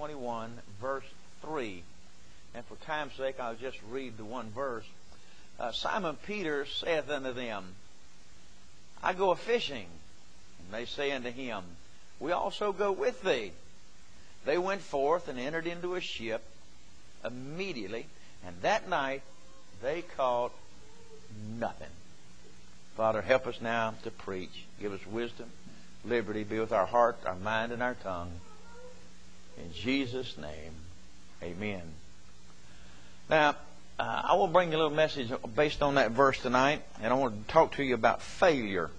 21, verse 3. And for time's sake, I'll just read the one verse. Simon Peter saith unto them, I go a-fishing. And they say unto him, We also go with thee. They went forth and entered into a ship immediately, and that night they caught nothing. Father, help us now to preach. Give us wisdom, liberty. Be with our heart, our mind, and our tongue. In Jesus' name, amen. Now, I will bring you a little message based on that verse tonight, and I want to talk to you about failure.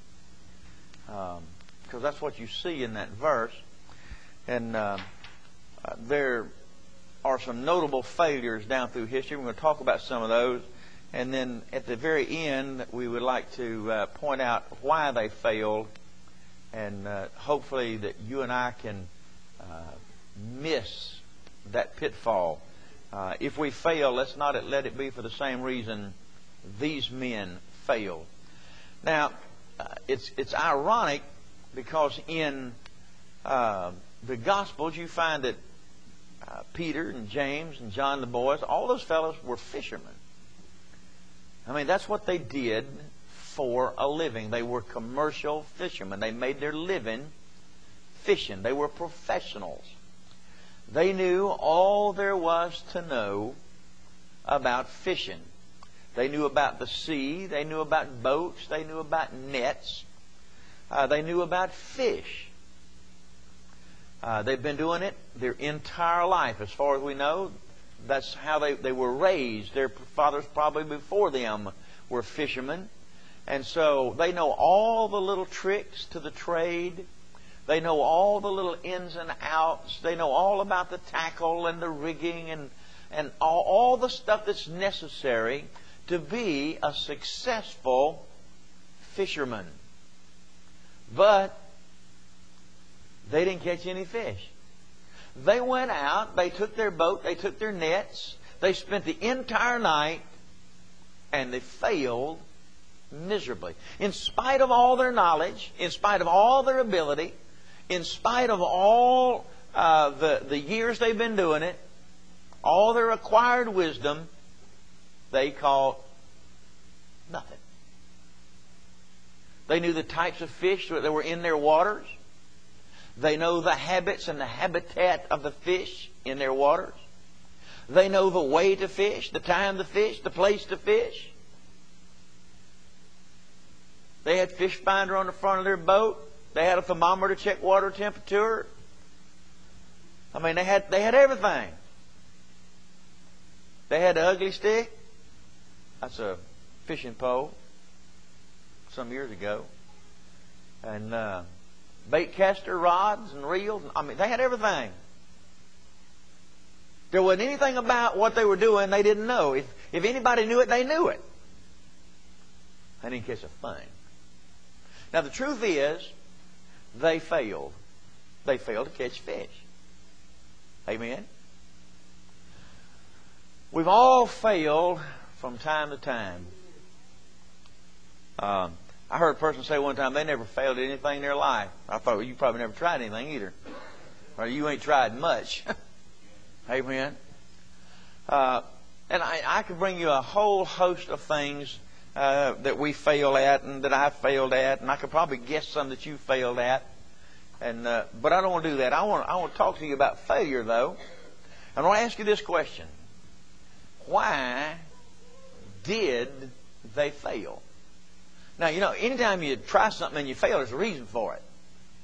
Because that's what you see in that verse. And there are some notable failures down through history. We're going to talk about some of those. And then at the very end, we would like to point out why they failed. And hopefully that you and I can miss that pitfall. If we fail, let's not let it be for the same reason these men failed. Now, it's ironic because in the Gospels you find that Peter and James and John the boys, all those fellows were fishermen. I mean, that's what they did for a living. They were commercial fishermen. They made their living fishing. They were professionals. They knew all there was to know about fishing. They knew about the sea. They knew about boats. They knew about nets. They knew about fish. They've been doing it their entire life. As far as we know, that's how they were raised. Their fathers probably before them were fishermen. And so they know all the little tricks to the trade. They know all the little ins and outs. They know all about the tackle and the rigging and all the stuff that's necessary to be a successful fisherman. But they didn't catch any fish. They went out, they took their boat, they took their nets, they spent the entire night, and they failed miserably. In spite of all their knowledge, in spite of all their ability, in spite of all the years they've been doing it, all their acquired wisdom, they caught nothing. They knew the types of fish that were in their waters. They know the habits and the habitat of the fish in their waters. They know the way to fish, the time to fish, the place to fish. They had fish finder on the front of their boat. They had a thermometer to check water temperature. I mean, they had everything. They had the ugly stick. That's a fishing pole. Some years ago. And bait caster rods and reels. I mean, they had everything. There wasn't anything about what they were doing they didn't know. If anybody knew it, they knew it. They didn't catch a thing. Now, the truth is, they failed. They failed to catch fish. Amen? We've all failed from time to time. I heard a person say one time they never failed at anything in their life. I thought, well, you probably never tried anything either. Or you ain't tried much. Amen? And I could bring you a whole host of things that we fail at and that I failed at. And I could probably guess some that you failed at. But I don't want to do that. I want to talk to you about failure, though. I want to ask you this question. Why did they fail? Now, you know, anytime you try something and you fail, there's a reason for it.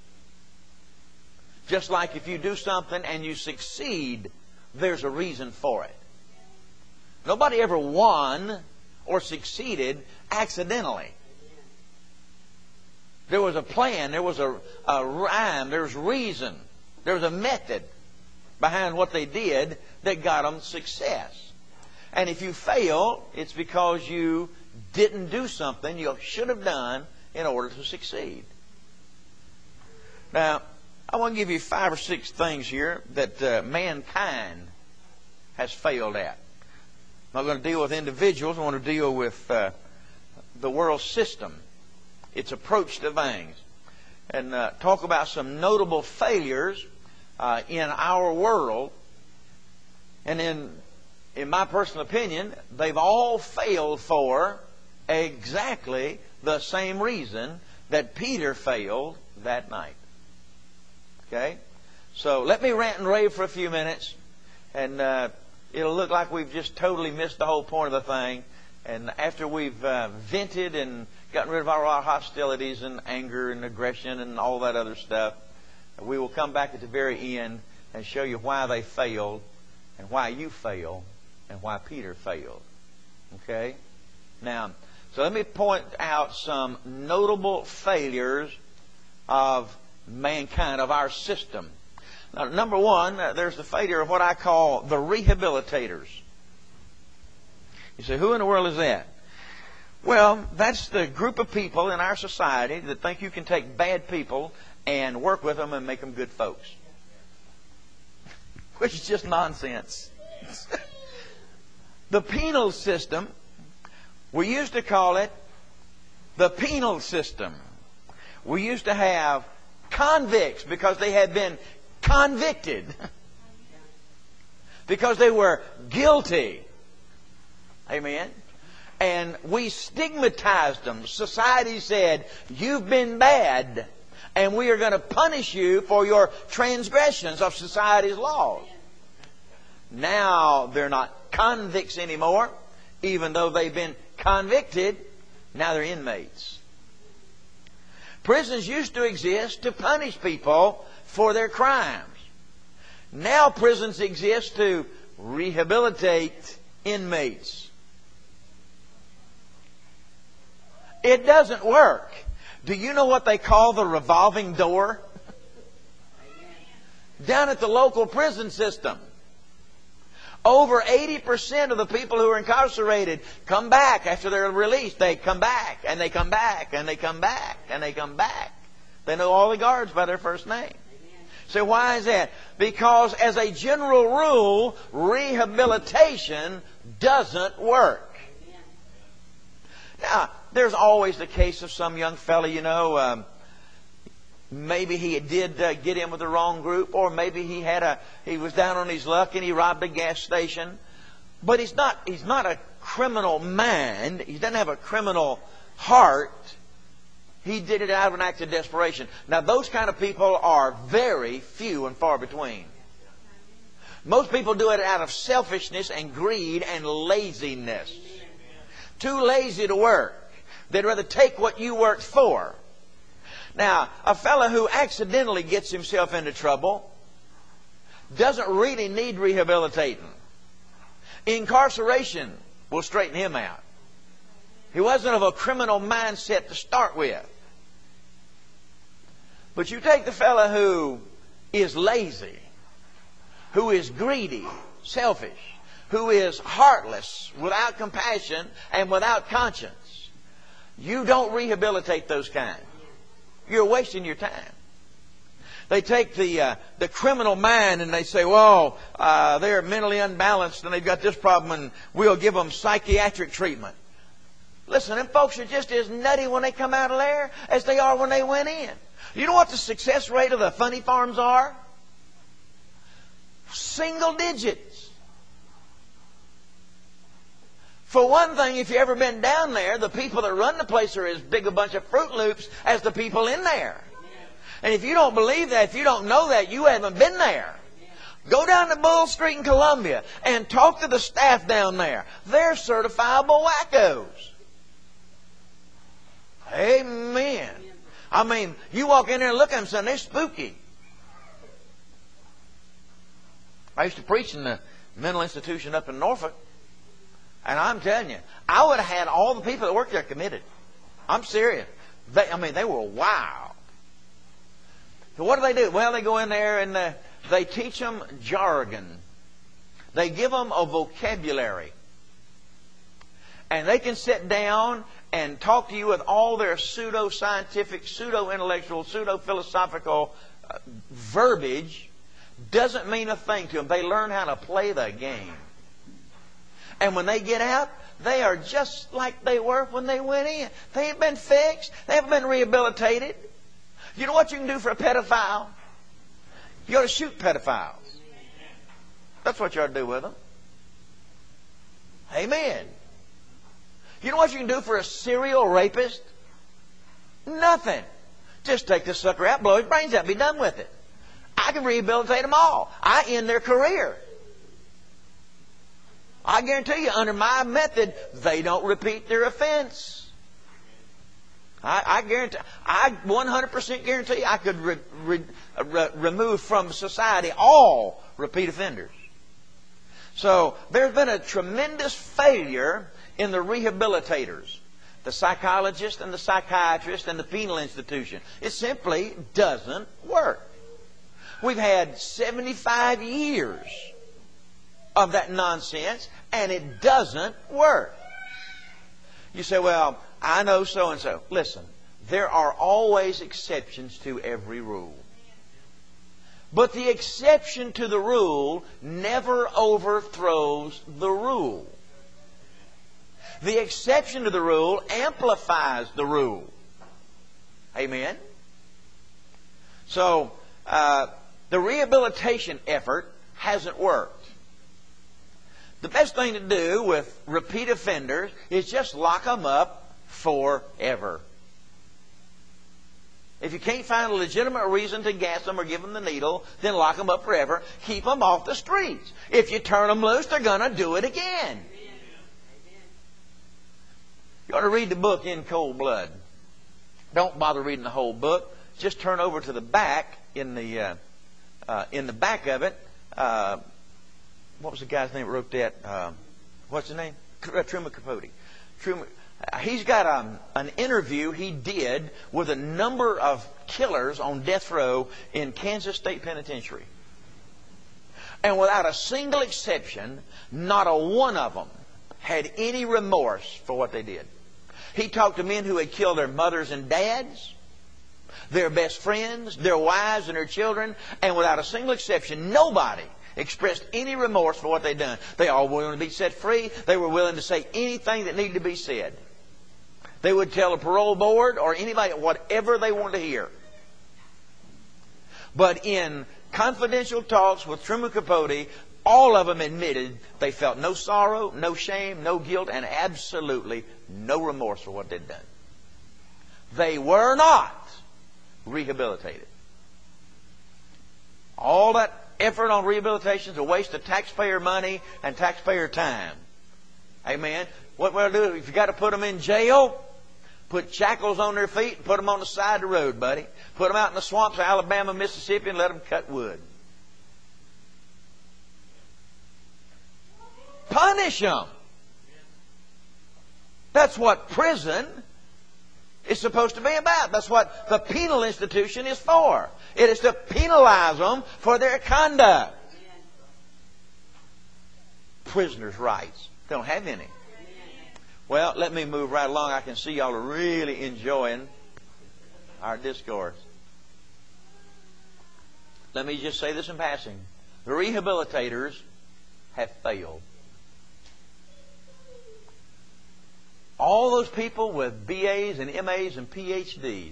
Just like if you do something and you succeed, there's a reason for it. Nobody ever won or succeeded accidentally. There was a plan, there was a rhyme, there was reason, there was a method behind what they did that got them success. And if you fail, it's because you didn't do something you should have done in order to succeed. Now, I want to give you 5 or 6 things here that mankind has failed at. I'm not going to deal with individuals. I want to deal with the world system, its approach to things, and talk about some notable failures in our world. And in my personal opinion, they've all failed for exactly the same reason that Peter failed that night. Okay? So let me rant and rave for a few minutes, and it'll look like we've just totally missed the whole point of the thing. And after we've vented and gotten rid of our hostilities and anger and aggression and all that other stuff, we will come back at the very end and show you why they failed and why you fail and why Peter failed. Okay? Now, so let me point out some notable failures of mankind, of our system. Now, number one, there's the failure of what I call the rehabilitators. You say, who in the world is that? Well, that's the group of people in our society that think you can take bad people and work with them and make them good folks. Which is just nonsense. The penal system, we used to call it the penal system. We used to have convicts because they had been convicted. Because they were guilty. Amen. And we stigmatized them. Society said, you've been bad, and we are going to punish you for your transgressions of society's laws. Now they're not convicts anymore, even though they've been convicted. Now they're inmates. Prisons used to exist to punish people for their crimes. Now prisons exist to rehabilitate inmates. It doesn't work. Do you know what they call the revolving door? Down at the local prison system, over 80% of the people who are incarcerated come back after they're released. They come back, and they come back, and they come back, and they come back. They know all the guards by their first name. So why is that? Because as a general rule, rehabilitation doesn't work. Now, there's always the case of some young fella, maybe he did get in with the wrong group, or maybe he was down on his luck and he robbed a gas station. But he's not a criminal mind. He doesn't have a criminal heart. He did it out of an act of desperation. Now, those kind of people are very few and far between. Most people do it out of selfishness and greed and laziness. Too lazy to work. They'd rather take what you worked for. Now, a fellow who accidentally gets himself into trouble doesn't really need rehabilitating. Incarceration will straighten him out. He wasn't of a criminal mindset to start with. But you take the fellow who is lazy, who is greedy, selfish, who is heartless, without compassion, and without conscience. You don't rehabilitate those kinds. You're wasting your time. They take the criminal mind and they say, well, they're mentally unbalanced and they've got this problem and we'll give them psychiatric treatment. Listen, them folks are just as nutty when they come out of there as they are when they went in. You know what the success rate of the funny farms are? Single digits. For one thing, if you've ever been down there, the people that run the place are as big a bunch of Fruit Loops as the people in there. And if you don't believe that, if you don't know that, you haven't been there. Go down to Bull Street in Columbia and talk to the staff down there. They're certifiable wackos. Amen. I mean, you walk in there and look at them and say, they're spooky. I used to preach in the mental institution up in Norfolk. And I'm telling you, I would have had all the people that worked there committed. I'm serious. They were wild. So what do? Well, they go in there and they teach them jargon. They give them a vocabulary. And they can sit down and talk to you with all their pseudo-scientific, pseudo-intellectual, pseudo-philosophical verbiage. Doesn't mean a thing to them. They learn how to play the game. And when they get out, they are just like they were when they went in. They ain't been fixed. They haven't been rehabilitated. You know what you can do for a pedophile? You ought to shoot pedophiles. That's what you ought to do with them. Amen. You know what you can do for a serial rapist? Nothing. Just take this sucker out, blow his brains out, be done with it. I can rehabilitate them all. I end their career. I guarantee you, under my method, they don't repeat their offense. I guarantee, I 100% guarantee I could remove from society all repeat offenders. So there's been a tremendous failure in the rehabilitators, the psychologist and the psychiatrist and the penal institution. It simply doesn't work. We've had 75 years of that nonsense, and it doesn't work. You say, well, I know so-and-so. Listen, there are always exceptions to every rule. But the exception to the rule never overthrows the rule. The exception to the rule amplifies the rule. Amen? So, the rehabilitation effort hasn't worked. The best thing to do with repeat offenders is just lock them up forever. If you can't find a legitimate reason to gas them or give them the needle, then lock them up forever. Keep them off the streets. If you turn them loose, they're going to do it again. You ought to read the book In Cold Blood. Don't bother reading the whole book. Just turn over to the back. In the back of it, what was the guy's name that wrote that? What's his name? Truman Capote. He's got an interview he did with a number of killers on death row in Kansas State Penitentiary. And without a single exception, not a one of them had any remorse for what they did. He talked to men who had killed their mothers and dads, their best friends, their wives and their children, and without a single exception, nobody expressed any remorse for what they'd done. They all were willing to be set free. They were willing to say anything that needed to be said. They would tell a parole board or anybody whatever they wanted to hear. But in confidential talks with Truman Capote, all of them admitted they felt no sorrow, no shame, no guilt, and absolutely no remorse for what they'd done. They were not rehabilitated. All that effort on rehabilitation is a waste of taxpayer money and taxpayer time. Amen. What we'll do, if you got to put them in jail, put shackles on their feet and put them on the side of the road, buddy. Put them out in the swamps of Alabama, Mississippi, and let them cut wood. Punish them. That's what prison is supposed to be about. That's what the penal institution is for. It is to penalize them for their conduct. Prisoners' rights. They don't have any. Well, let me move right along. I can see y'all are really enjoying our discourse. Let me just say this in passing. The rehabilitators have failed. All those people with BAs and MAs and PhDs,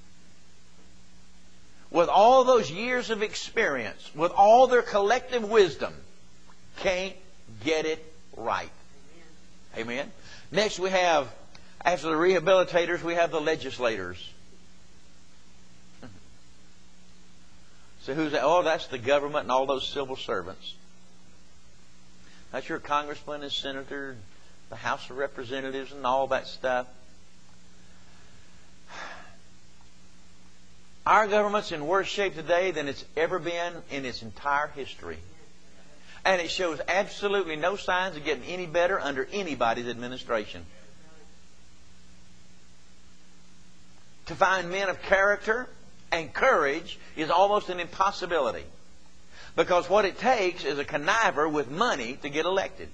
with all those years of experience, with all their collective wisdom, can't get it right. Amen? Next we have, after the rehabilitators, we have the legislators. So who's that? Oh, that's the government and all those civil servants. That's your congressman and senator, the House of Representatives and all that stuff. Our government's in worse shape today than it's ever been in its entire history. And it shows absolutely no signs of getting any better under anybody's administration. To find men of character and courage is almost an impossibility. Because what it takes is a conniver with money to get elected.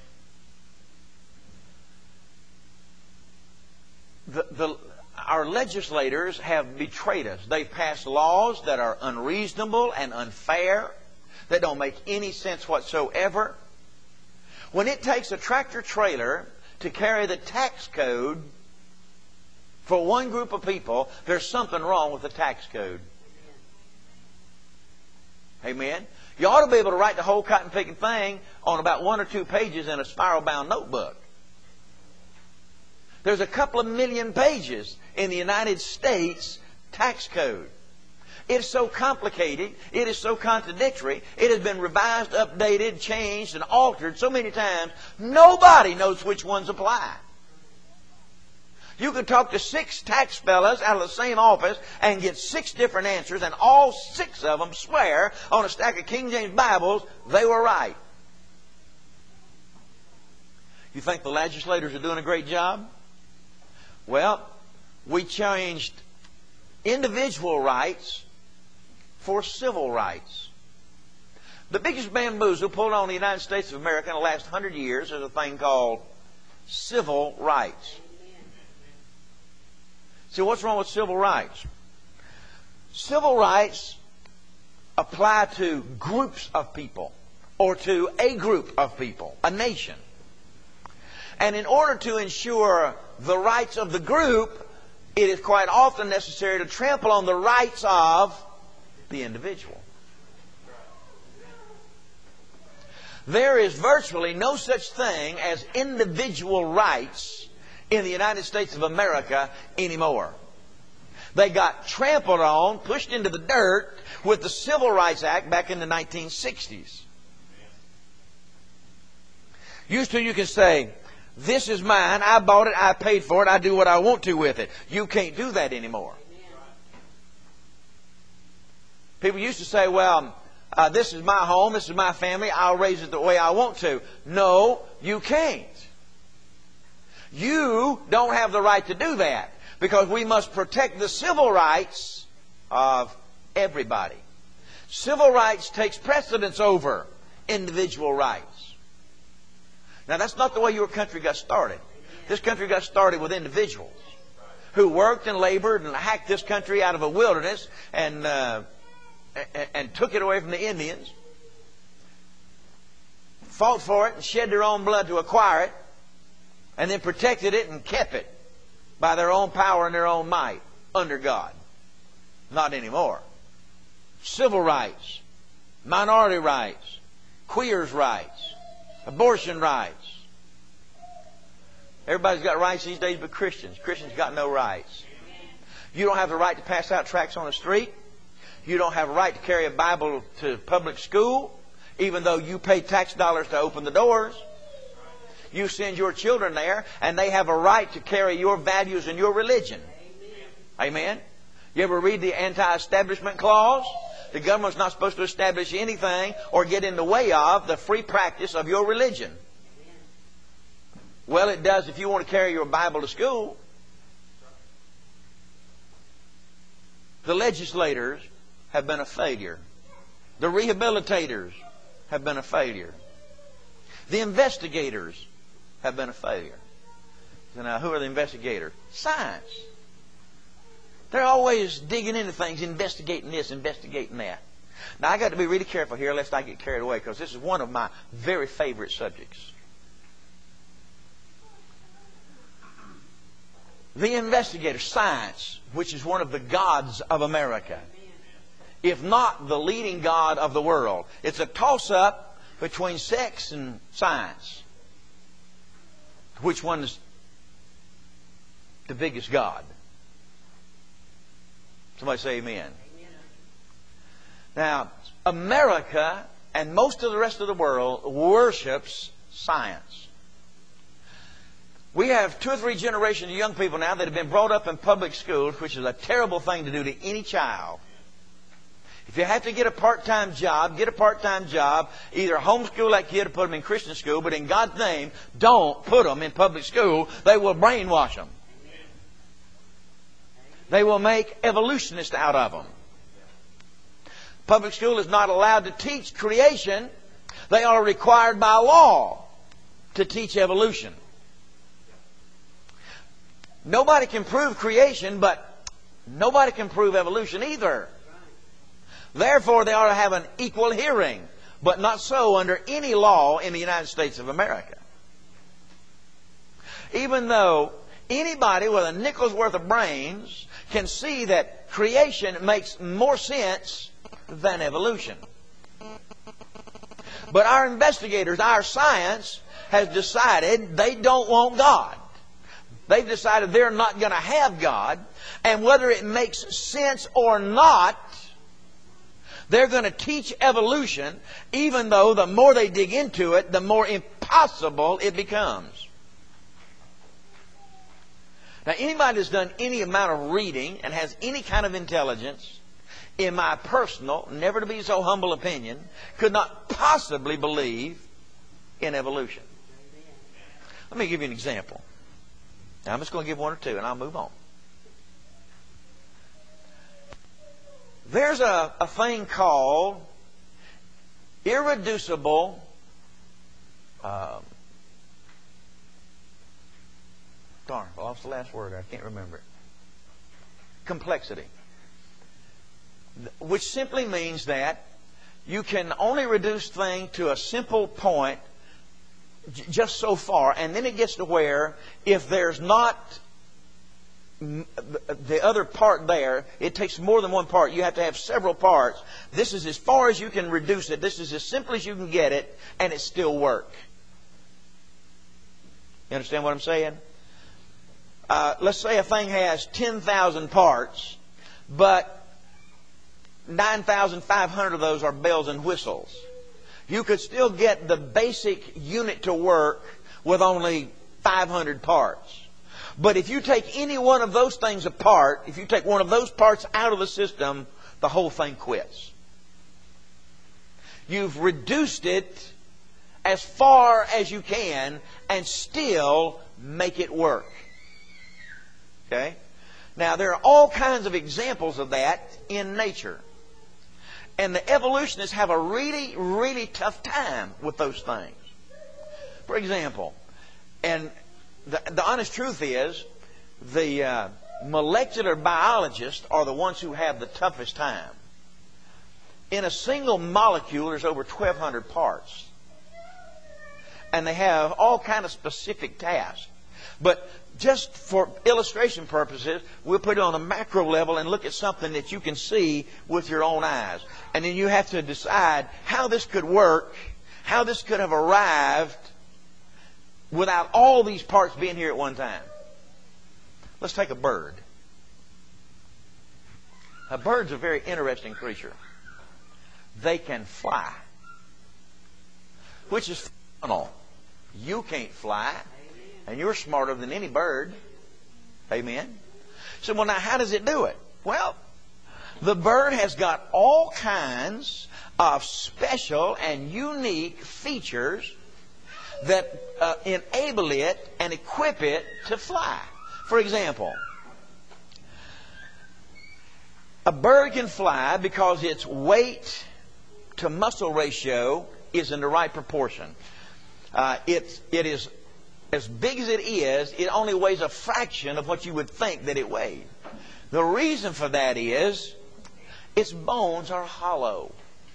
Our legislators have betrayed us. They've passed laws that are unreasonable and unfair, that don't make any sense whatsoever. When it takes a tractor trailer to carry the tax code for one group of people, there's something wrong with the tax code. Amen. You ought to be able to write the whole cotton picking thing on about 1 or 2 pages in a spiral bound notebook. There's a couple of million pages in the United States tax code. It is so complicated. It is so contradictory. It has been revised, updated, changed, and altered so many times, nobody knows which ones apply. You can talk to 6 tax fellas out of the same office and get 6 different answers, and all 6 of them swear on a stack of King James Bibles they were right. You think the legislators are doing a great job? Well, we changed individual rights for civil rights. The biggest bamboozle pulled on the United States of America in the last 100 years is a thing called civil rights. See, what's wrong with civil rights? Civil rights apply to groups of people or to a group of people, a nation. And in order to ensure the rights of the group, it is quite often necessary to trample on the rights of the individual. There is virtually no such thing as individual rights in the United States of America anymore. They got trampled on, pushed into the dirt with the Civil Rights Act back in the 1960s. Used to, you can say, this is mine, I bought it, I paid for it, I do what I want to with it. You can't do that anymore. People used to say, well, this is my home, this is my family, I'll raise it the way I want to. No, you can't. You don't have the right to do that because we must protect the civil rights of everybody. Civil rights takes precedence over individual rights. Now, that's not the way your country got started. This country got started with individuals who worked and labored and hacked this country out of a wilderness and took it away from the Indians, fought for it and shed their own blood to acquire it, and then protected it and kept it by their own power and their own might under God. Not anymore. Civil rights, minority rights, queers' rights, abortion rights. Everybody's got rights these days but Christians. Christians got no rights. You don't have the right to pass out tracts on the street. You don't have a right to carry a Bible to public school, even though you pay tax dollars to open the doors. You send your children there, and they have a right to carry your values and your religion. Amen? You ever read the anti-establishment clause? The government's not supposed to establish anything or get in the way of the free practice of your religion. Well, it does if you want to carry your Bible to school. The legislators have been a failure. The rehabilitators have been a failure. The investigators have been a failure. So now, who are the investigators? Science. They're always digging into things, investigating this, investigating that. Now, I got to be really careful here lest I get carried away because this is one of my very favorite subjects. The investigator, science, which is one of the gods of America, if not the leading god of the world. It's a toss-up between sex and science. Which one is the biggest god? Somebody say amen. Now, America and most of the rest of the world worships science. We have 2 or 3 generations of young people now that have been brought up in public schools, which is a terrible thing to do to any child. If you have to get a part-time job, get a part-time job. Either homeschool that kid or put them in Christian school. But in God's name, don't put them in public school. They will brainwash them. They will make evolutionists out of them. Public school is not allowed to teach creation. They are required by law to teach evolution. Nobody can prove creation, but nobody can prove evolution either. Therefore, they ought to have an equal hearing, but not so under any law in the United States of America. Even though anybody with a nickel's worth of brains can see that creation makes more sense than evolution. But our investigators, our science, has decided they don't want God. They've decided they're not going to have God. And whether it makes sense or not, they're going to teach evolution, even though the more they dig into it, the more impossible it becomes. Now, anybody that's done any amount of reading and has any kind of intelligence, in my personal, never to be so humble opinion, could not possibly believe in evolution. Let me give you an example. Now, I'm just going to give one or two and I'll move on. There's a thing called irreducible darn, I lost the last word. I can't remember it. Complexity. Which simply means that you can only reduce things to a simple point just so far, and then it gets to where if there's not the other part there, it takes more than one part. You have to have several parts. This is as far as you can reduce it. This is as simple as you can get it, and it still works. You understand what I'm saying? Let's say a thing has 10,000 parts, but 9,500 of those are bells and whistles. You could still get the basic unit to work with only 500 parts. But if you take any one of those things apart, if you take one of those parts out of the system, the whole thing quits. You've reduced it as far as you can and still make it work. Okay? Now, there are all kinds of examples of that in nature. And the evolutionists have a really, really tough time with those things. For example, and the honest truth is, the molecular biologists are the ones who have the toughest time. In a single molecule, there's over 1,200 parts. And they have all kinds of specific tasks. But just for illustration purposes, we'll put it on a macro level and look at something that you can see with your own eyes. And then you have to decide how this could work, how this could have arrived without all these parts being here at one time. Let's take a bird. A bird's a very interesting creature. They can fly, which is phenomenal. You can't fly, and you're smarter than any bird. Amen? So, well, now, how does it do it? Well, the bird has got all kinds of special and unique features that enable it and equip it to fly. For example, a bird can fly because its weight to muscle ratio is in the right proportion. It is as big as it is, it only weighs a fraction of what you would think that it weighed. The reason for that is its bones are hollow.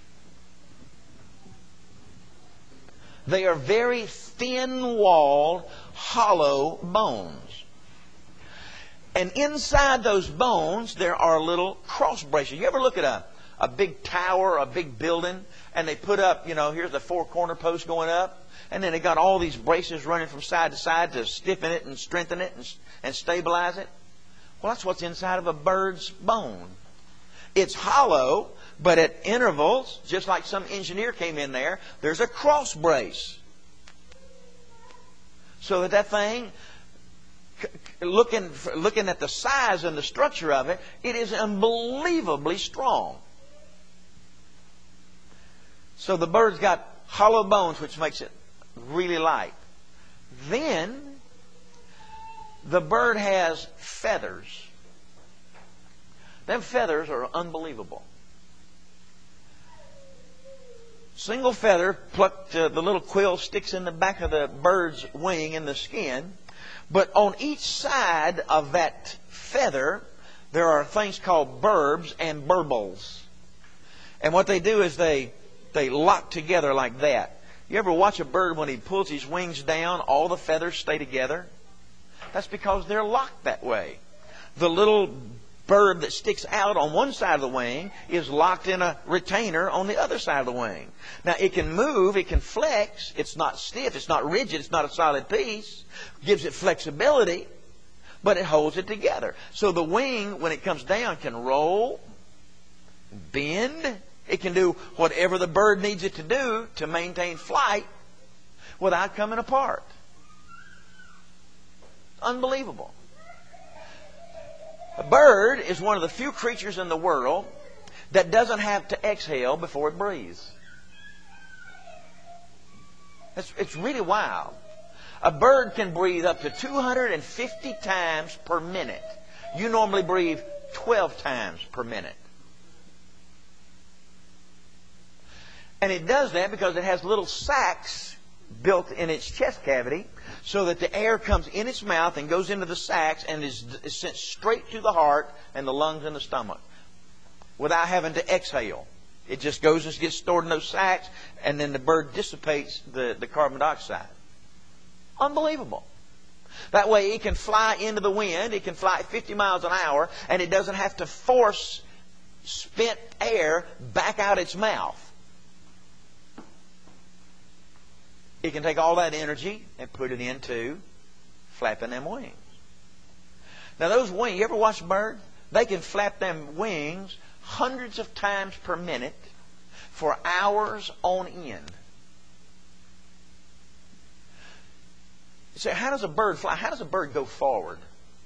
They are very thin-walled, hollow bones. And inside those bones, there are little cross braces. You ever look at a big tower, a big building, and they put up, here's the four corner post going up, and then they got all these braces running from side to side to stiffen it and strengthen it and stabilize it? Well, that's what's inside of a bird's bone. It's hollow, but at intervals, just like some engineer came in there, there's a cross brace. So that thing, looking at the size and the structure of it, it is unbelievably strong. So the bird's got hollow bones, which makes it really light. Then the bird has feathers. Them feathers are unbelievable. Single feather plucked, the little quill sticks in the back of the bird's wing in the skin. But on each side of that feather, there are things called burbs and burbles. And what they do is they lock together like that. You ever watch a bird when he pulls his wings down, all the feathers stay together? That's because they're locked that way. The little bird that sticks out on one side of the wing is locked in a retainer on the other side of the wing. Now, it can move, it can flex. It's not stiff, it's not rigid, it's not a solid piece. Gives it flexibility, but it holds it together. So the wing, when it comes down, can roll, bend. It can do whatever the bird needs it to do to maintain flight without coming apart. Unbelievable. A bird is one of the few creatures in the world that doesn't have to exhale before it breathes. It's really wild. A bird can breathe up to 250 times per minute. You normally breathe 12 times per minute. And it does that because it has little sacs built in its chest cavity so that the air comes in its mouth and goes into the sacs and is sent straight to the heart and the lungs and the stomach without having to exhale. It just goes and gets stored in those sacs, and then the bird dissipates the carbon dioxide. Unbelievable. That way it can fly into the wind, it can fly at 50 miles an hour, and it doesn't have to force spent air back out its mouth. It can take all that energy and put it into flapping them wings. Now those wings, you ever watch a bird? They can flap them wings hundreds of times per minute for hours on end. You say, how does a bird fly? How does a bird go forward?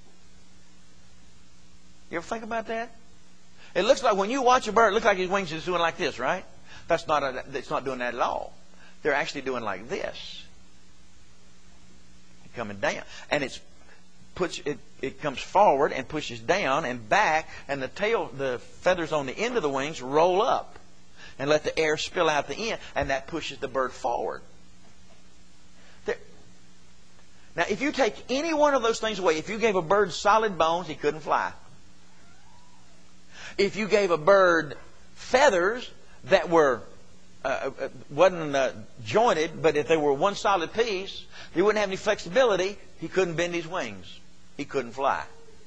You ever think about that? It looks like when you watch a bird, it looks like his wings are just doing like this, right? It's not doing that at all. They're actually doing like this. Coming down. And it comes forward and pushes down and back, and the feathers on the end of the wings roll up and let the air spill out the end, and that pushes the bird forward. Now, if you take any one of those things away, if you gave a bird solid bones, he couldn't fly. If you gave a bird feathers that wasn't jointed, but if they were one solid piece, he wouldn't have any flexibility. He couldn't bend his wings. He couldn't fly.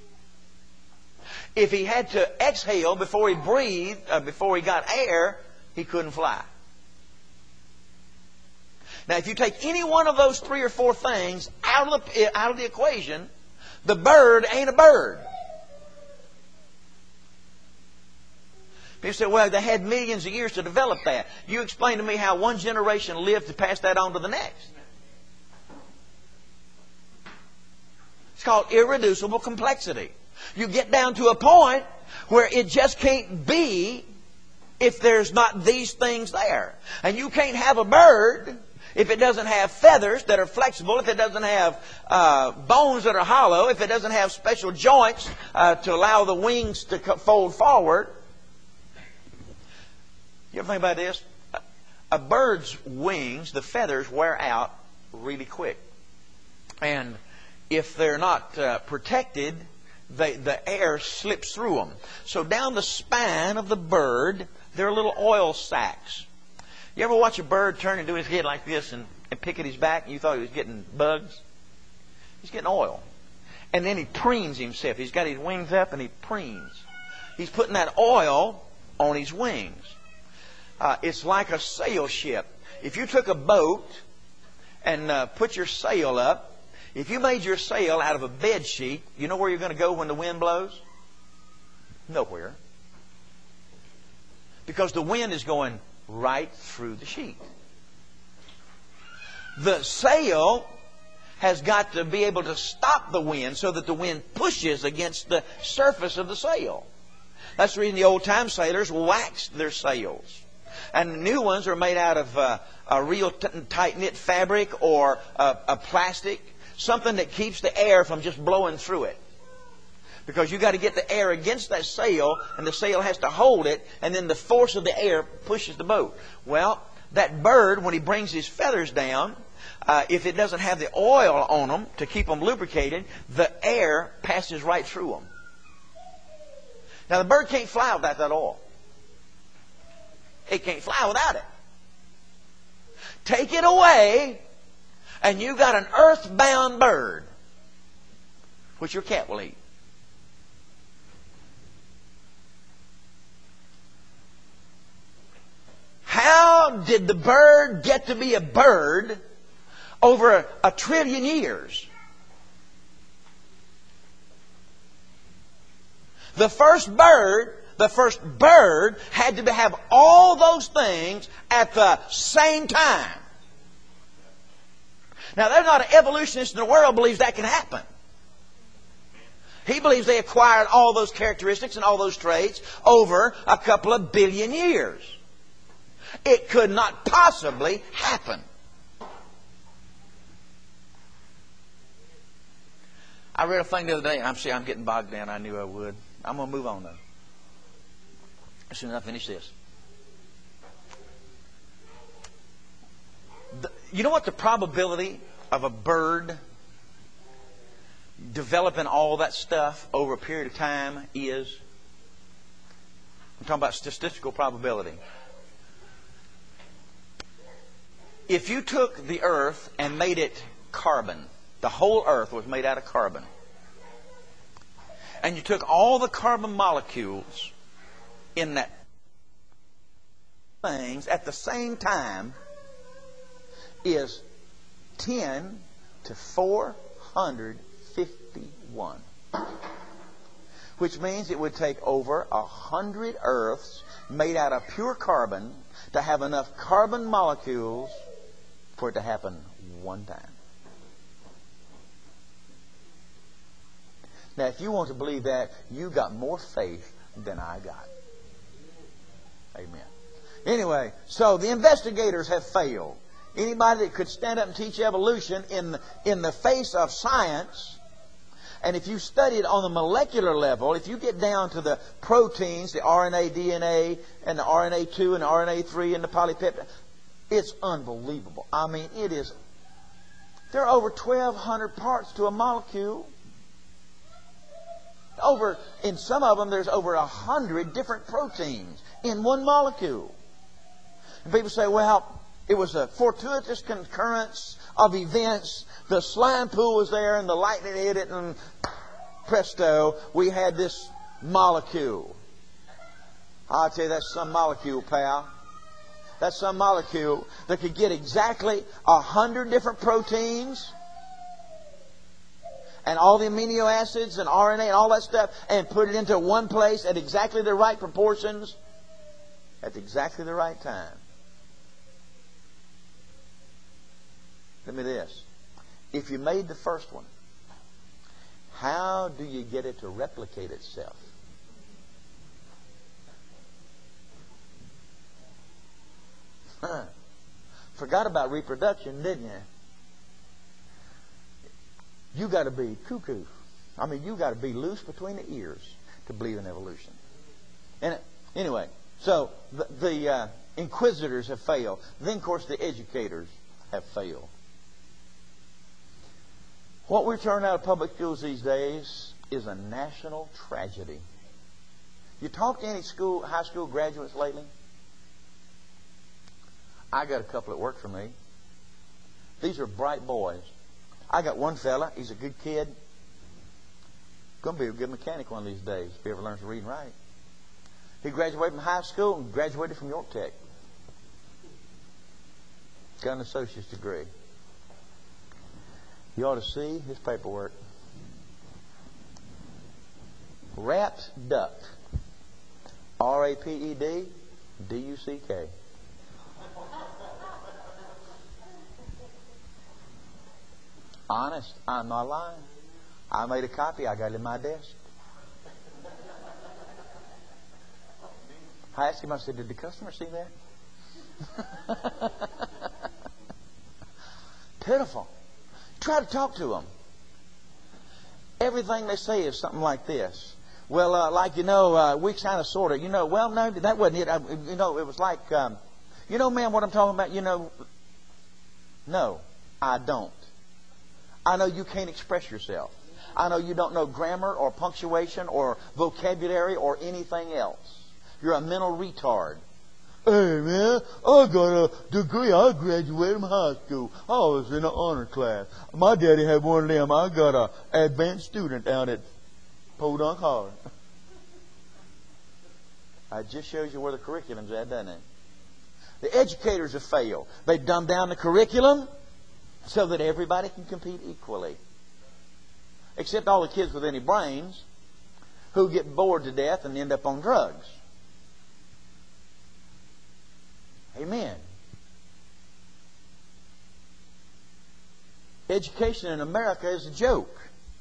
If he had to exhale before he breathed, before he got air, he couldn't fly. Now, if you take any one of those 3 or 4 things out of the equation, the bird ain't a bird. People say, well, they had millions of years to develop that. You explain to me how one generation lived to pass that on to the next. It's called irreducible complexity. You get down to a point where it just can't be if there's not these things there. And you can't have a bird if it doesn't have feathers that are flexible, if it doesn't have bones that are hollow, if it doesn't have special joints to allow the wings to fold forward. You ever think about this? A bird's wings, the feathers, wear out really quick. And if they're not protected, the air slips through them. So down the spine of the bird, there are little oil sacs. You ever watch a bird turn and do his head like this and pick at his back and you thought he was getting bugs? He's getting oil. And then he preens himself. He's got his wings up and he preens. He's putting that oil on his wings. It's like a sail ship. If you took a boat and put your sail up, if you made your sail out of a bed sheet, you know where you're going to go when the wind blows? Nowhere. Because the wind is going right through the sheet. The sail has got to be able to stop the wind so that the wind pushes against the surface of the sail. That's the reason the old-time sailors waxed their sails. And the new ones are made out of a real tight-knit fabric or a plastic, something that keeps the air from just blowing through it. Because you've got to get the air against that sail, and the sail has to hold it, and then the force of the air pushes the boat. Well, that bird, when he brings his feathers down, if it doesn't have the oil on them to keep them lubricated, the air passes right through them. Now, the bird can't fly without that oil. It can't fly without it. Take it away, and you've got an earthbound bird, which your cat will eat. did the bird get to be a bird over a trillion years? The first bird had to have all those things at the same time. Now, there's not an evolutionist in the world who believes that can happen. He believes they acquired all those characteristics and all those traits over a couple of billion years. It could not possibly happen. I read a thing the other day, and I'm getting bogged down. I knew I would. I'm going to move on, though, as soon as I finish this. You know what the probability of a bird developing all that stuff over a period of time is? I'm talking about statistical probability. If you took the earth and made it carbon, the whole earth was made out of carbon, and you took all the carbon molecules in that things at the same time, is 10 to 451. Which means it would take over 100 Earths made out of pure carbon to have enough carbon molecules for it to happen one time. Now, if you want to believe that, you got more faith than I got. Amen. Anyway, so the investigators have failed. Anybody that could stand up and teach evolution in the face of science, and if you study it on the molecular level, if you get down to the proteins, the RNA, DNA, and the RNA2 and the RNA3 and the polypeptide, it's unbelievable. I mean, it is. There are over 1,200 parts to a molecule. In some of them, there's over 100 different proteins in one molecule. And people say, well, it was a fortuitous concurrence of events. The slime pool was there and the lightning hit it and presto, we had this molecule. I'll tell you, that's some molecule, pal. That's some molecule that could get exactly 100 different proteins and all the amino acids and RNA and all that stuff and put it into one place at exactly the right proportions at exactly the right time. Let me this. If you made the first one, how do you get it to replicate itself? Forgot about reproduction, didn't you? You got to be cuckoo. I mean, you got to be loose between the ears to believe in evolution. And anyway, so the inquisitors have failed. Then, of course, the educators have failed. What we're turning out of public schools these days is a national tragedy. You talk to any high school graduates lately? I got a couple that work for me. These are bright boys. I got one fella, he's a good kid. Going to be a good mechanic one of these days if he ever learns to read and write. He graduated from high school and graduated from York Tech. Got an associate's degree. You ought to see his paperwork. Rat duck. R-A-P-E-D-D-U-C-K. Honest, I'm not lying. I made a copy. I got it in my desk. I asked him, I said, did the customer see that? Pitiful. Try to talk to them. Everything they say is something like this. Well, we kind of, sort of, well, no, that wasn't it. It was like, ma'am, what I'm talking about, no, I don't. I know you can't express yourself. I know you don't know grammar or punctuation or vocabulary or anything else. You're a mental retard. Hey, man, I got a degree. I graduated from high school. I was in an honor class. My daddy had one of them. I got an advanced student down at Podunk Hall. It just shows you where the curriculum's at, doesn't it? The educators have failed. They've dumbed down the curriculum so that everybody can compete equally. Except all the kids with any brains who get bored to death and end up on drugs. Amen. Education in America is a joke.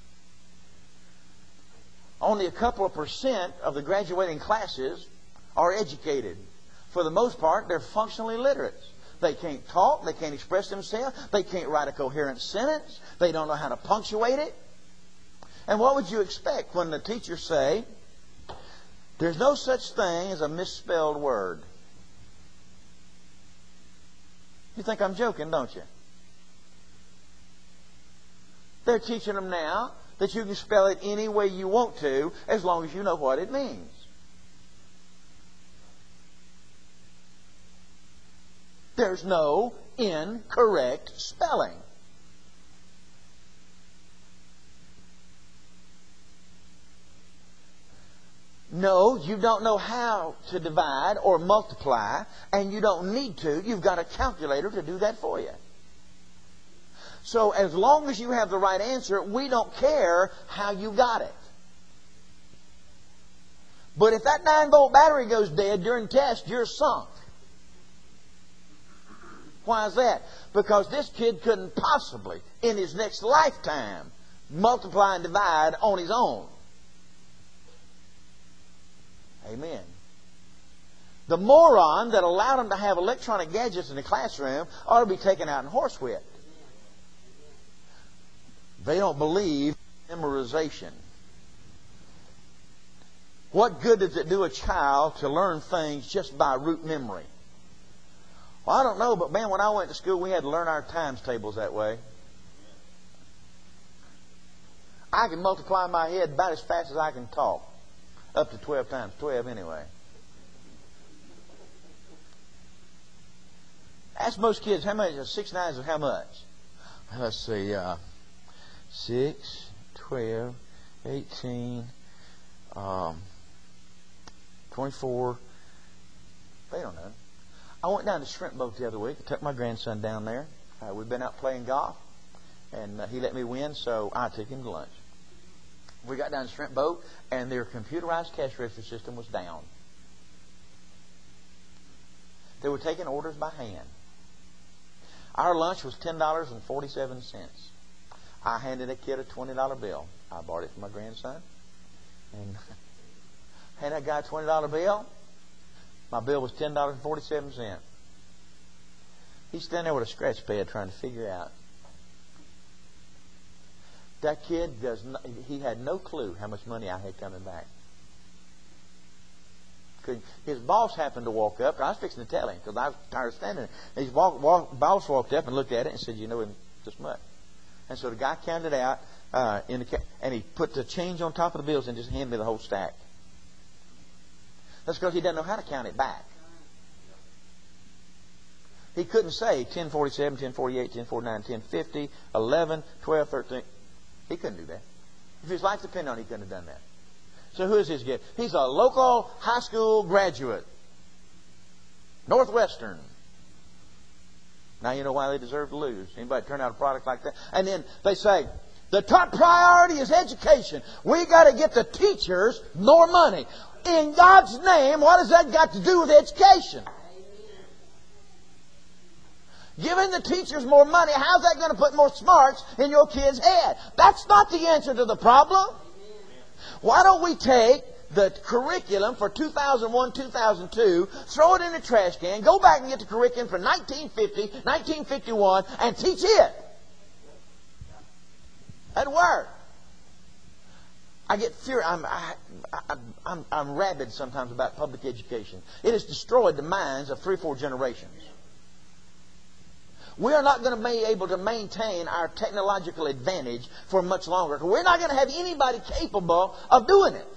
Only a couple of % of the graduating classes are educated. For the most part, they're functionally literate. They can't talk. They can't express themselves. They can't write a coherent sentence. They don't know how to punctuate it. And what would you expect when the teachers say, there's no such thing as a misspelled word? You think I'm joking, don't you? They're teaching them now that you can spell it any way you want to as long as you know what it means. There's no incorrect spelling. No, you don't know how to divide or multiply, and you don't need to. You've got a calculator to do that for you. So as long as you have the right answer, we don't care how you got it. But if that 9-volt battery goes dead during test, you're sunk. Why is that? Because this kid couldn't possibly, in his next lifetime, multiply and divide on his own. Amen. The moron that allowed him to have electronic gadgets in the classroom ought to be taken out and horsewhipped. They don't believe memorization. What good does it do a child to learn things just by rote memory? Well, I don't know, but man, when I went to school, we had to learn our times tables that way. I can multiply in my head about as fast as I can talk. Up to 12 times 12 anyway. Ask most kids, how much? 6 nines is how much? Let's see. 6, 12, 18, 24. They don't know. I went down to Shrimp Boat the other week. I took my grandson down there. We'd been out playing golf, and he let me win, so I took him to lunch. We got down to Shrimp Boat, and their computerized cash register system was down. They were taking orders by hand. Our lunch was $10.47. I handed a kid a $20 bill. I bought it for my grandson. And handed that guy a $20 bill. My bill was $10.47. He's standing there with a scratch pad trying to figure out. That kid he had no clue how much money I had coming back. His boss happened to walk up. I was fixing to tell him because I was tired of standing there. His boss walked up and looked at it and said, you know, this much. And so the guy counted it out, and he put the change on top of the bills and just handed me the whole stack. That's because he doesn't know how to count it back. He couldn't say 1047, 1048, 1049, 1050, 11, 12, 13. He couldn't do that. If his life depended on it, he couldn't have done that. So who is his gift? He's a local high school graduate. Northwestern. Now you know why they deserve to lose. Anybody turn out a product like that? And then they say, the top priority is education. We got to get the teachers more money. In God's name, what has that got to do with education? Giving the teachers more money, how's that going to put more smarts in your kid's head? That's not the answer to the problem. Why don't we take the curriculum for 2001, 2002, throw it in the trash can, go back and get the curriculum for 1950, 1951, and teach it? That'd work. I get furious. I'm rabid sometimes about public education. It has destroyed the minds of 3 or 4 generations. We are not going to be able to maintain our technological advantage for much longer. We're not going to have anybody capable of doing it.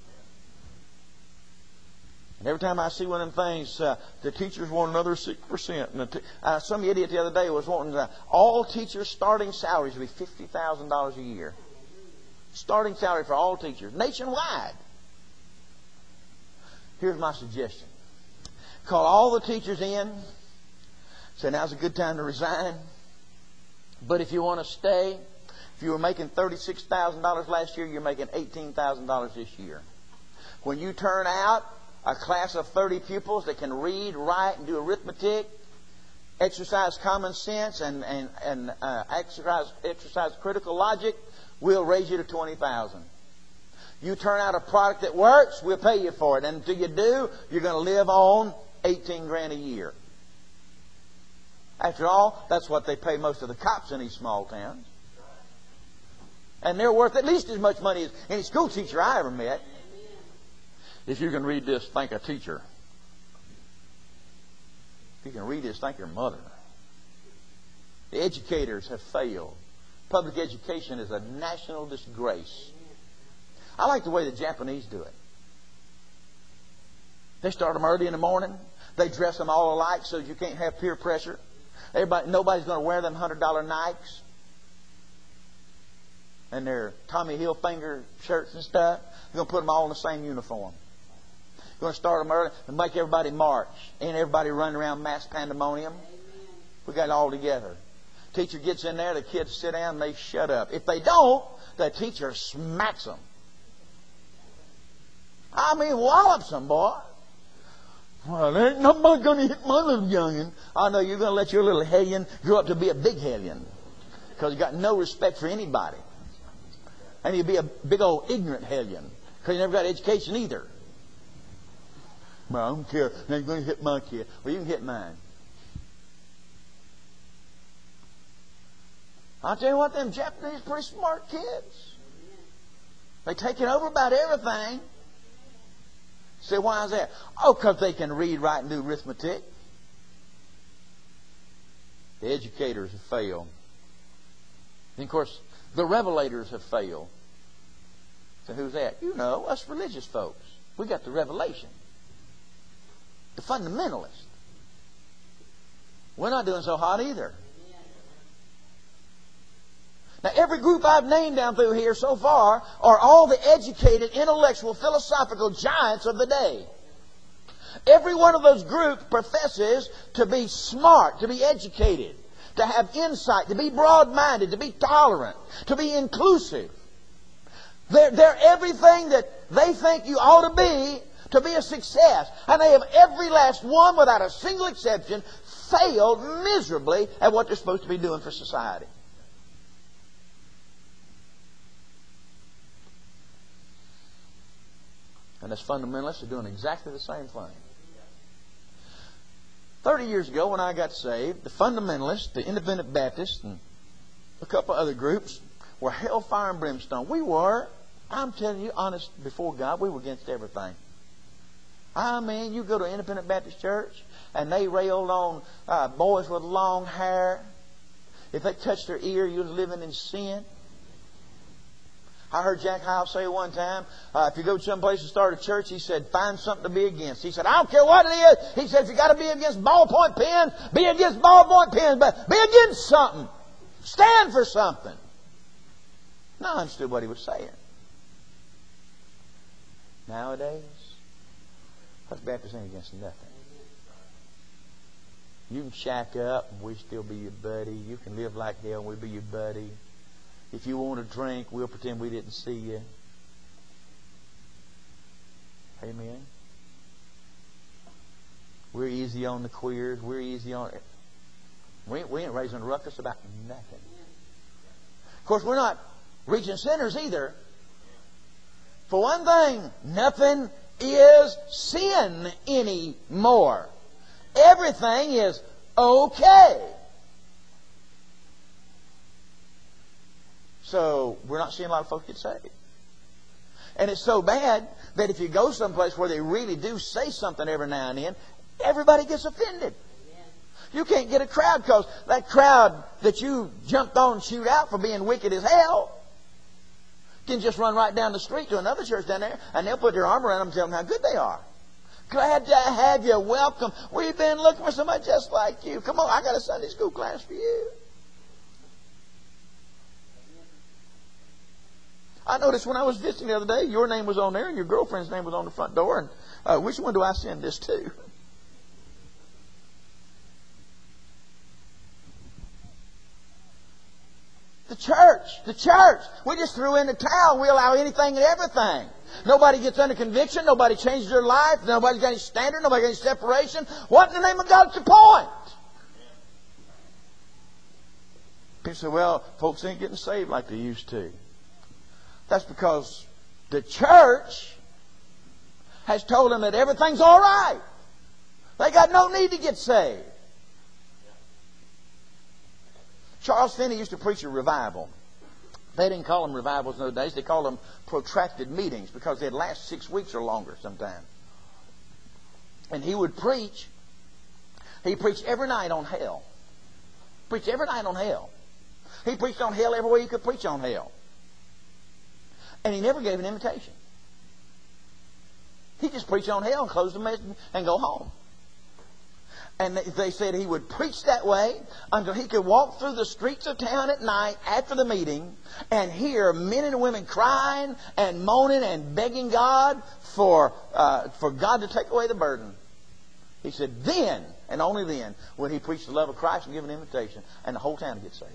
And every time I see one of them things, the teachers want another 6%. And some idiot the other day was wanting all teachers' starting salaries to be $50,000 a year. Starting salary for all teachers, nationwide. Here's my suggestion. Call all the teachers in. Say, now's a good time to resign. But if you want to stay, if you were making $36,000 last year, you're making $18,000 this year. When you turn out a class of 30 pupils that can read, write, and do arithmetic, exercise common sense, and exercise critical logic, we'll raise you to $20,000. You turn out a product that works, we'll pay you for it. And until you do, you're going to live on $18,000 a year. After all, that's what they pay most of the cops in these small towns. And they're worth at least as much money as any school teacher I ever met. If you can read this, thank a teacher. If you can read this, thank your mother. The educators have failed. Public education is a national disgrace. I like the way the Japanese do it. They start them early in the morning. They dress them all alike so you can't have peer pressure. Nobody's going to wear them $100 Nikes and their Tommy Hilfiger shirts and stuff. You're going to put them all in the same uniform. You're going to start them early and make everybody march. Ain't everybody running around mass pandemonium? We got it all together. Teacher gets in there, the kids sit down, and they shut up. If they don't, the teacher smacks them. I mean, wallops them, boy. Well, there ain't nobody going to hit my little youngin'. I know you're going to let your little hellion grow up to be a big hellion. Because you got no respect for anybody. And you'll be a big old ignorant hellion. Because you never got education either. Well, I don't care. They're going to hit my kid. Well, you can hit mine. I'll tell you what, them Japanese are pretty smart kids. They take it over about everything. Say, why is that? Oh, because they can read, write, and do arithmetic. The educators have failed. And, of course, the revelators have failed. So who's that? You know, us religious folks. We got the revelation. The fundamentalist. We're not doing so hot either. Now, every group I've named down through here so far are all the educated, intellectual, philosophical giants of the day. Every one of those groups professes to be smart, to be educated, to have insight, to be broad-minded, to be tolerant, to be inclusive. They're everything that they think you ought to be a success. And they have, every last one, without a single exception, failed miserably at what they're supposed to be doing for society. And us fundamentalists are doing exactly the same thing. 30 years ago when I got saved, the fundamentalists, the independent Baptists, and a couple other groups were hellfire and brimstone. We were, I'm telling you, honest before God, we were against everything. I mean, you go to an independent Baptist church and they railed on boys with long hair. If they touched their ear, you was living in sin. I heard Jack Hyles say one time, if you go someplace to start a church, he said, find something to be against. He said, I don't care what it is. He said, if you got to be against ballpoint pens, be against ballpoint pens, but be against something. Stand for something. Now I understood what he was saying. Nowadays, us Baptists ain't against nothing. You can shack up and we still be your buddy. You can live like hell and we'll be your buddy. If you want to drink, we'll pretend we didn't see you. Amen. We're easy on the queers. We're easy on it. We ain't raising a ruckus about nothing. Of course, we're not reaching sinners either. For one thing, nothing is sin anymore. Everything is okay. So we're not seeing a lot of folks get saved. And it's so bad that if you go someplace where they really do say something every now and then, everybody gets offended. You can't get a crowd because that crowd that you jumped on and shoot out for being wicked as hell can just run right down the street to another church down there and they'll put their arm around them and tell them how good they are. Glad to have you. Welcome. We've been looking for somebody just like you. Come on, I got a Sunday school class for you. I noticed when I was visiting the other day, your name was on there and your girlfriend's name was on the front door. And which one do I send this to? The church. We just threw in the towel. We allow anything and everything. Nobody gets under conviction. Nobody changes their life. Nobody's got any standard. Nobody got any separation. What in the name of God's the point? People say, well, folks ain't getting saved like they used to. That's because the church has told them that everything's all right. They got no need to get saved. Charles Finney used to preach a revival. They didn't call them revivals in those days. They called them protracted meetings because they'd last 6 weeks or longer sometimes. And he would preach. He preached every night on hell. Preached every night on hell. He preached on hell everywhere you could preach on hell. And he never gave an invitation. He just preached on hell and closed the message and go home. And they said he would preach that way until he could walk through the streets of town at night after the meeting and hear men and women crying and moaning and begging God for God to take away the burden. He said then, and only then, would he preach the love of Christ and give an invitation, and the whole town would get saved.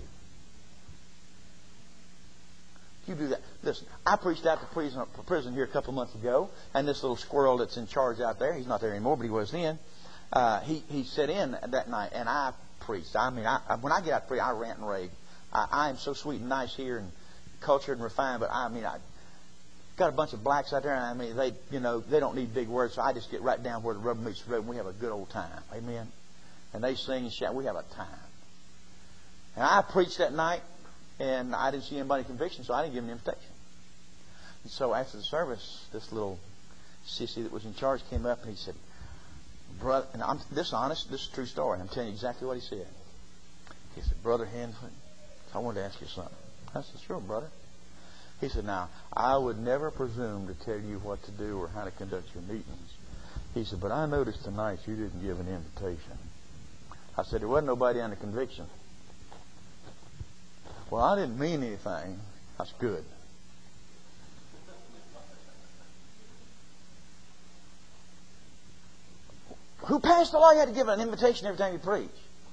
You do that. Listen, I preached out to prison here a couple of months ago, and this little squirrel that's in charge out there, he's not there anymore, but he was then. He sat in that night, and I preached. I mean, when I get out to preach, I rant and rave. I am so sweet and nice here, and cultured and refined. But I got a bunch of blacks out there, and I mean, they don't need big words. So I just get right down where the rubber meets the road, and we have a good old time. Amen. And they sing and shout. We have a time. And I preached that night, and I didn't see anybody conviction, so I didn't give an invitation. And so after the service, this little sissy that was in charge came up, and he said, brother, and this is a true story. I'm telling you exactly what he said. He said, Brother Hensley, I wanted to ask you something. I said, sure, brother. He said, now, I would never presume to tell you what to do or how to conduct your meetings. He said, but I noticed tonight you didn't give an invitation. I said, there wasn't nobody under conviction. Well, I didn't mean anything. That's good. Who passed the law you had to give an invitation every time you preach?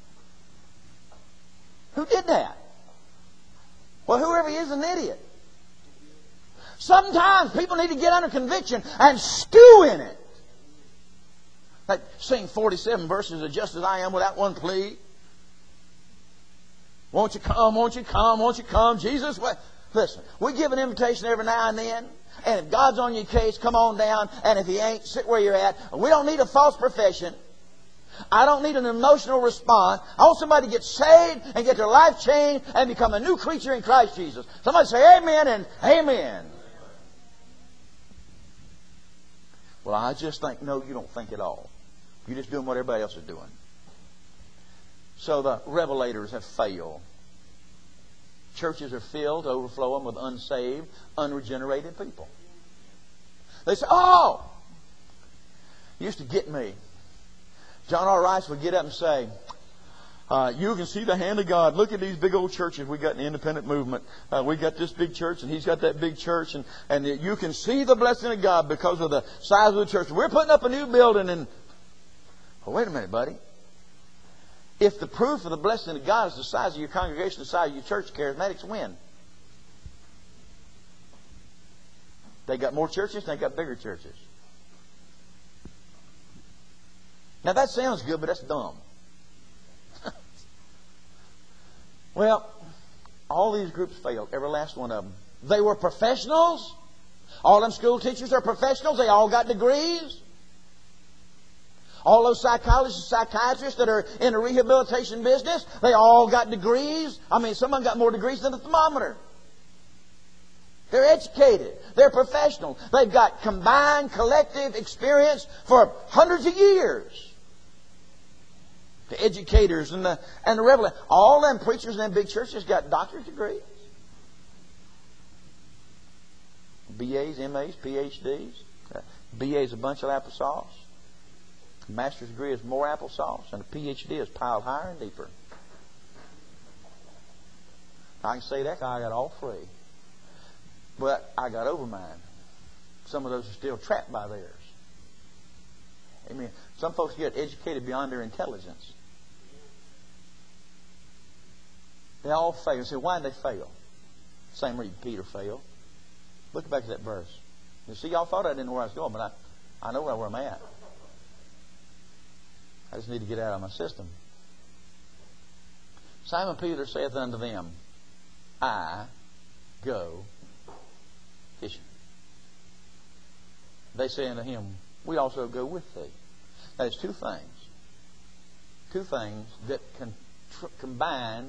Who did that? Well, whoever he is an idiot. Sometimes people need to get under conviction and stew in it. Like sing 47 verses of Just As I Am without one plea. Won't you come, won't you come, won't you come, Jesus? Listen, we give an invitation every now and then. And if God's on your case, come on down. And if He ain't, sit where you're at. We don't need a false profession. I don't need an emotional response. I want somebody to get saved and get their life changed and become a new creature in Christ Jesus. Somebody say amen and amen. Well, I just think, no, you don't think at all. You're just doing what everybody else is doing. So the revelators have failed. Churches are filled to overflowing with unsaved, unregenerated people. They say, oh, it used to get me. John R. Rice would get up and say, you can see the hand of God. Look at these big old churches we got in the independent movement. We got this big church, and he's got that big church, and you can see the blessing of God because of the size of the church. We're putting up a new building, and well, wait a minute, buddy. If the proof of the blessing of God is the size of your congregation, the size of your church, charismatics win. They got more churches, they got bigger churches. Now that sounds good, but that's dumb. Well, all these groups failed, every last one of them. They were professionals. All them school teachers are professionals. They all got degrees. All those psychologists and psychiatrists that are in the rehabilitation business, they all got degrees. I mean, some of them got more degrees than a thermometer. They're educated. They're professionals. They've got combined collective experience for hundreds of years. The educators and the revelators. All them preachers in them big churches got doctorate degrees. BAs, MAs, PhDs. BA is a bunch of applesauce. A master's degree is more applesauce, and a PhD is piled higher and deeper. I can say that because I got all three. But I got over mine. Some of those are still trapped by theirs. Amen. Some folks get educated beyond their intelligence. They all failed. You say, why did they fail? Same reason Peter failed. Look back at that verse. You see, y'all thought I didn't know where I was going, but I know where I'm at. I just need to get out of my system. Simon Peter saith unto them, I go fishing. They say unto him, we also go with thee. There's two things. Two things that can combine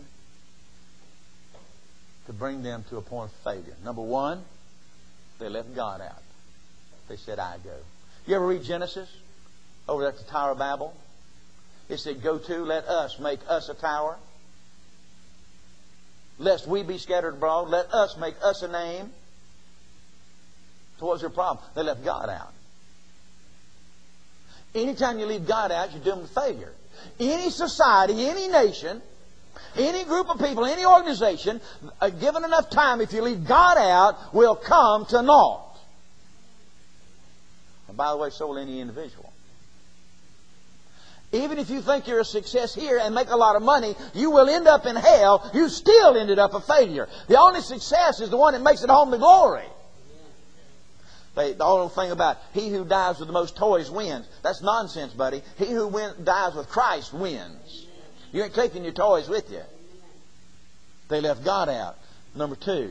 to bring them to a point of failure. Number one, they left God out. They said, I go. You ever read Genesis? Over there at the Tower of Babel? It said, go to, let us make us a tower. Lest we be scattered abroad, let us make us a name. So what's their problem? They left God out. Anytime you leave God out, you're doomed to failure. Any society, any nation, any group of people, any organization, given enough time, if you leave God out, will come to naught. And by the way, so will any individual. Even if you think you're a success here and make a lot of money, you will end up in hell. You still ended up a failure. The only success is the one that makes it home to glory. The old thing about he who dies with the most toys wins. That's nonsense, buddy. He who dies with Christ wins. You ain't taking your toys with you. They left God out. Number two,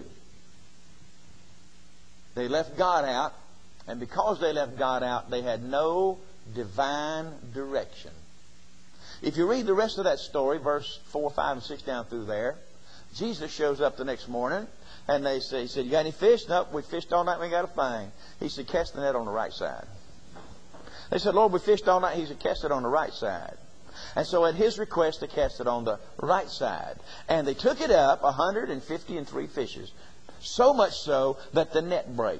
they left God out, and because they left God out, they had no divine direction. If you read the rest of that story, verse 4, 5, and 6 down through there, Jesus shows up the next morning, and he said, you got any fish? Nope, we fished all night, we got a thing. He said, cast the net on the right side. They said, Lord, we fished all night. He said, cast it on the right side. And so at his request, they cast it on the right side. And they took it up, 153 fishes. So much so that the net broke.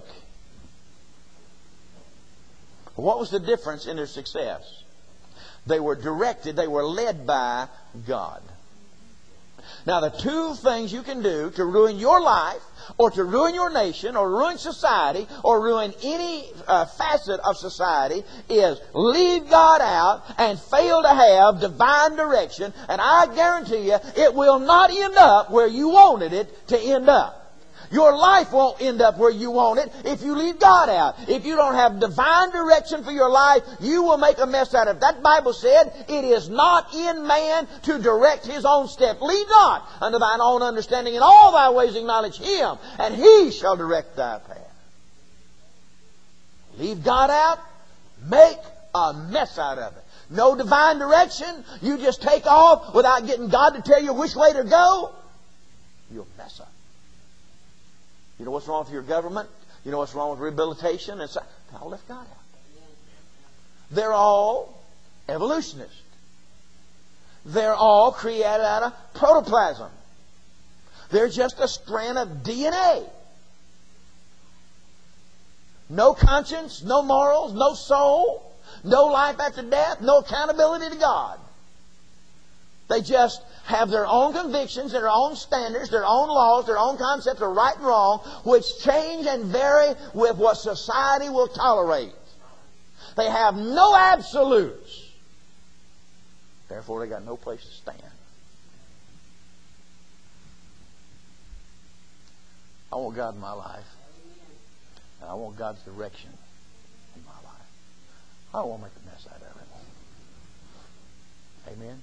What was the difference in their success? They were directed, they were led by God. Now, the two things you can do to ruin your life, or to ruin your nation, or ruin society, or ruin any facet of society, is leave God out and fail to have divine direction. And I guarantee you, it will not end up where you wanted it to end up. Your life won't end up where you want it if you leave God out. If you don't have divine direction for your life, you will make a mess out of it. That Bible said, it is not in man to direct his own step. Lead not unto thine own understanding. In all thy ways acknowledge him, and he shall direct thy path. Leave God out, make a mess out of it. No divine direction. You just take off without getting God to tell you which way to go. You'll mess up. You know what's wrong with your government? You know what's wrong with rehabilitation? They all left God out. They're all evolutionists. They're all created out of protoplasm. They're just a strand of DNA. No conscience, no morals, no soul, no life after death, no accountability to God. They just have their own convictions, their own standards, their own laws, their own concepts of right and wrong, which change and vary with what society will tolerate. They have no absolutes. Therefore, they got no place to stand. I want God in my life. And I want God's direction in my life. I don't want to make a mess out of it. Amen?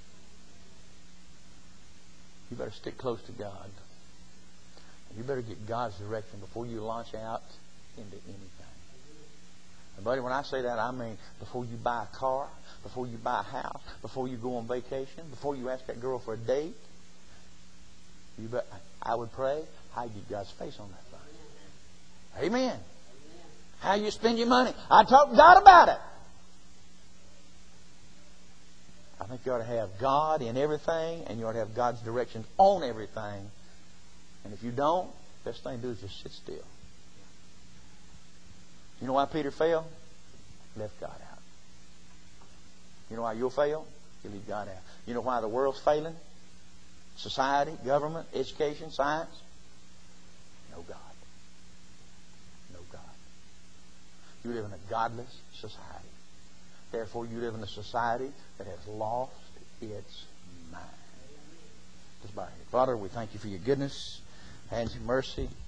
You better stick close to God. You better get God's direction before you launch out into anything. And buddy, when I say that, I mean before you buy a car, before you buy a house, before you go on vacation, before you ask that girl for a date, I would pray how you get God's face on that thing. Amen. How you spend your money. I talk to God about it. I think you ought to have God in everything, and you ought to have God's direction on everything. And if you don't, the best thing to do is just sit still. You know why Peter failed? Left God out. You know why you'll fail? You leave God out. You know why the world's failing? Society, government, education, science? No God. No God. You live in a godless society. Therefore, you live in a society that has lost its mind. Let's bow. Father, we thank you for your goodness and your mercy.